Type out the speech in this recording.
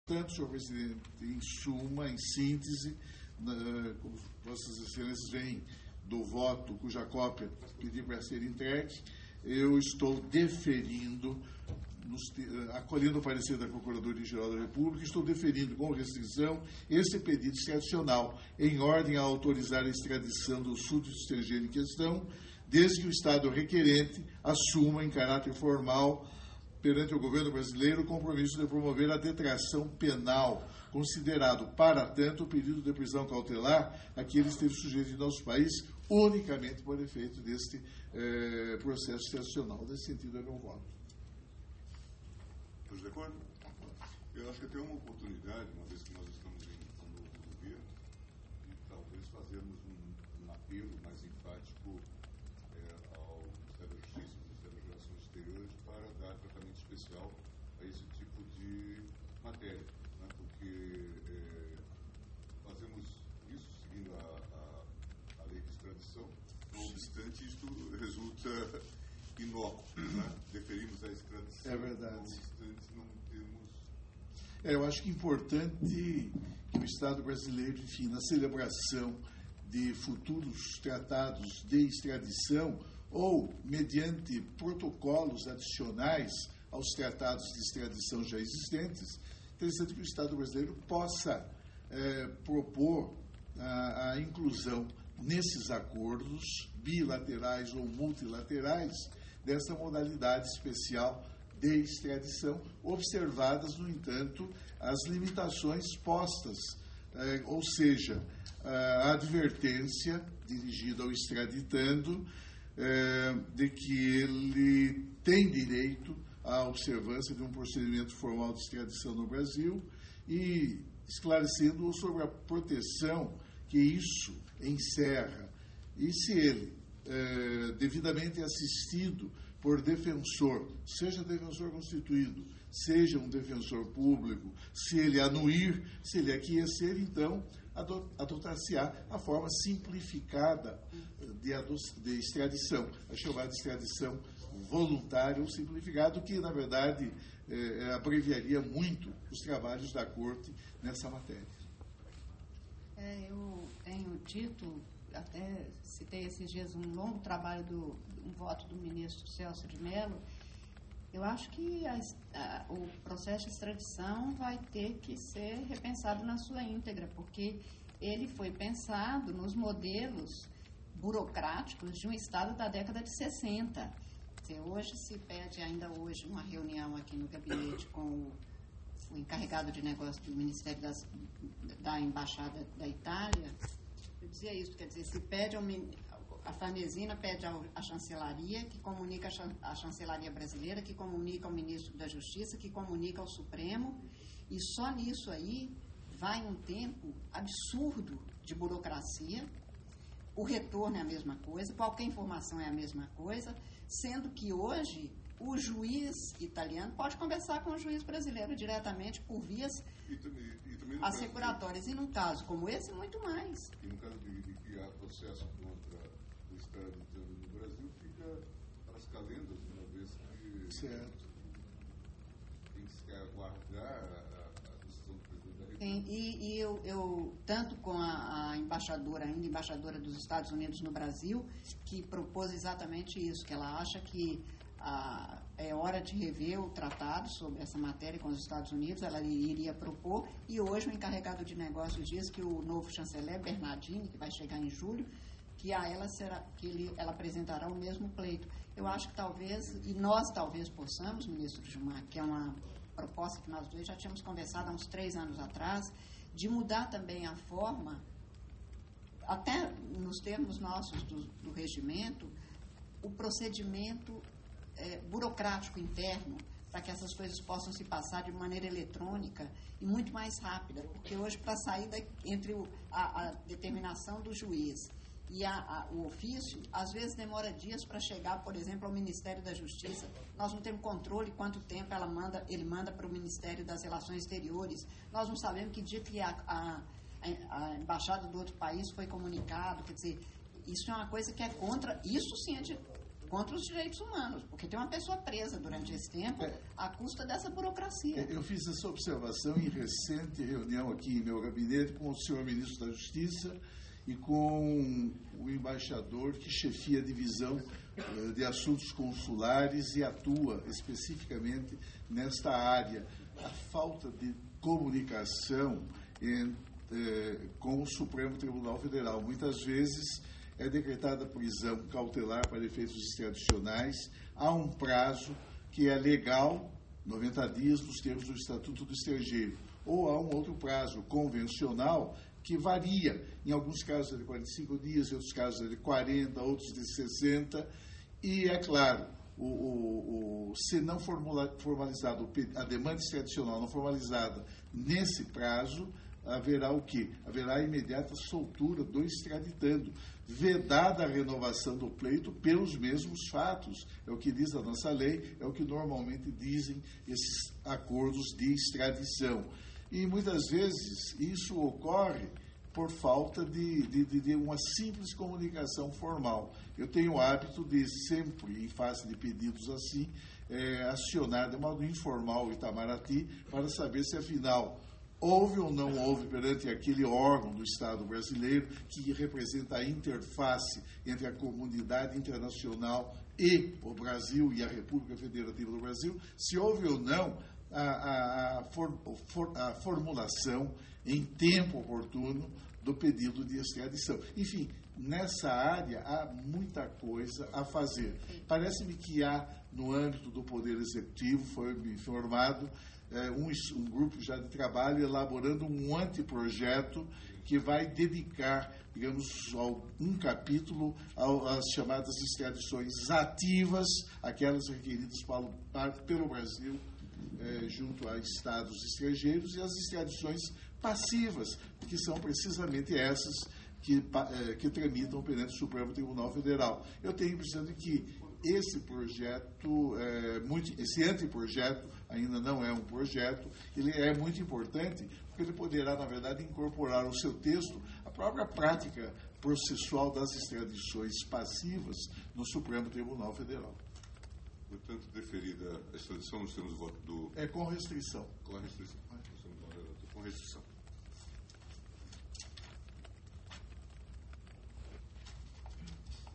Portanto, senhor presidente, em suma, em síntese, como vossas excelências veem do voto cuja cópia pedi para ser entregue, eu estou deferindo, acolhendo o parecer da Procuradoria-Geral da República, estou deferindo com restrição esse pedido extradicional em ordem a autorizar a extradição do súdito estrangeiro em questão, desde que o Estado requerente assuma em caráter formal perante o governo brasileiro o compromisso de promover a detração penal, considerado, para tanto, o pedido de prisão cautelar a que ele esteve sujeito em nosso país, unicamente por efeito deste processo extradicional. Nesse sentido, é meu voto. Todos de acordo? Eu acho que tem uma oportunidade, uma vez que nós estamos em um novo governo, de talvez fazermos um apelo mais enfático ao Ministério da Justiça, ao Ministério das Relações Exteriores, para dar tratamento especial a esse tipo de matéria, né? Porque fazemos isso seguindo a lei de extradição, não obstante, isto resulta inócuo, né? Deferimos a extradição. É verdade. Não obstante, não temos... Eu acho que é importante que o Estado brasileiro, enfim, na celebração de futuros tratados de extradição ou mediante protocolos adicionais aos tratados de extradição já existentes, interessante que o Estado brasileiro possa propor a inclusão nesses acordos bilaterais ou multilaterais dessa modalidade especial de extradição, observadas, no entanto, as limitações postas, ou seja, a advertência dirigida ao extraditando de que ele tem direito à observância de um procedimento formal de extradição no Brasil e esclarecendo sobre a proteção que isso encerra. E se ele, devidamente assistido por defensor, seja defensor constituído, seja um defensor público, se ele anuir, se ele aquecer, então adotar-se-á a forma simplificada de extradição, a chamada extradição voluntária ou simplificada, que, na verdade, abreviaria muito os trabalhos da Corte nessa matéria. Eu tenho dito, até citei esses dias um longo trabalho um voto do ministro Celso de Mello. Eu acho que o processo de extradição vai ter que ser repensado na sua íntegra, porque ele foi pensado nos modelos burocráticos de um Estado da década de 60. Hoje se pede, ainda hoje, uma reunião aqui no gabinete com o encarregado de negócio do Ministério da Embaixada da Itália. Eu dizia isso, quer dizer, se pede a Farnesina pede à chancelaria, que comunica à chancelaria brasileira, que comunica ao ministro da Justiça, que comunica ao Supremo, e só nisso aí vai um tempo absurdo de burocracia. O retorno é a mesma coisa, qualquer informação é a mesma coisa, sendo que hoje o juiz italiano pode conversar com o juiz brasileiro diretamente por vias assecuratórias. E num caso como esse, muito mais. E no caso de que há processo contra o extraditando no Brasil, fica as calendas, uma vez que certo. Tem que se aguardar a decisão do presidente da República. Sim, e eu tanto com a embaixadora, ainda embaixadora dos Estados Unidos no Brasil, que propôs exatamente isso, que ela acha que é hora de rever o tratado sobre essa matéria com os Estados Unidos, ela iria propor, e hoje o encarregado de negócios diz que o novo chanceler, Bernardini, que vai chegar em julho, que ela apresentará o mesmo pleito. Eu acho que talvez, e nós talvez possamos, ministro Gilmar, que é uma proposta que nós dois já tínhamos conversado há uns 3 anos atrás, de mudar também a forma, até nos termos nossos do regimento, o procedimento burocrático interno, para que essas coisas possam se passar de maneira eletrônica e muito mais rápida, porque hoje, para sair entre a determinação do juiz e o ofício, às vezes demora dias para chegar, por exemplo, ao Ministério da Justiça. Nós não temos controle quanto tempo ele manda para o Ministério das Relações Exteriores. Nós não sabemos que dia que a embaixada do outro país foi comunicado. Quer dizer, isso é uma coisa que é contra, isso sim é contra os direitos humanos, porque tem uma pessoa presa durante esse tempo à custa dessa burocracia. Eu fiz essa observação em recente reunião aqui em meu gabinete com o senhor ministro da Justiça e com o embaixador que chefia a divisão de assuntos consulares e atua especificamente nesta área. A falta de comunicação com o Supremo Tribunal Federal. Muitas vezes é decretada prisão cautelar para efeitos extradicionais. Há um prazo que é legal, 90 dias nos termos do Estatuto do Estrangeiro. Ou há um outro prazo convencional que varia. Em alguns casos é de 45 dias, em outros casos é de 40, outros de 60. E, é claro, se não formalizado, a demanda extradicional não formalizada nesse prazo, haverá o quê? Haverá a imediata soltura do extraditando, vedada a renovação do pleito pelos mesmos fatos. É o que diz a nossa lei, é o que normalmente dizem esses acordos de extradição. E muitas vezes isso ocorre por falta de uma simples comunicação formal. Eu tenho o hábito de sempre, em face de pedidos assim, acionar de modo informal o Itamaraty para saber se, afinal, houve ou não houve perante aquele órgão do Estado brasileiro que representa a interface entre a comunidade internacional e o Brasil e a República Federativa do Brasil, se houve ou não a formulação em tempo oportuno do pedido de extradição. Enfim, nessa área há muita coisa a fazer. Parece-me que há, no âmbito do Poder Executivo, foi me informado, um grupo já de trabalho elaborando um anteprojeto que vai dedicar, digamos, um capítulo às chamadas extradições ativas, aquelas requeridas pelo Brasil junto a estados estrangeiros, e as extradições passivas, que são precisamente essas que tramitam perante o Supremo Tribunal Federal. Eu tenho a impressão de que esse projeto, esse anteprojeto, ainda não é um projeto, ele é muito importante, porque ele poderá, na verdade, incorporar ao seu texto a própria prática processual das extradições passivas no Supremo Tribunal Federal. Portanto, deferida a extradição, nós temos voto do... Com restrição. Com restrição. Com restrição.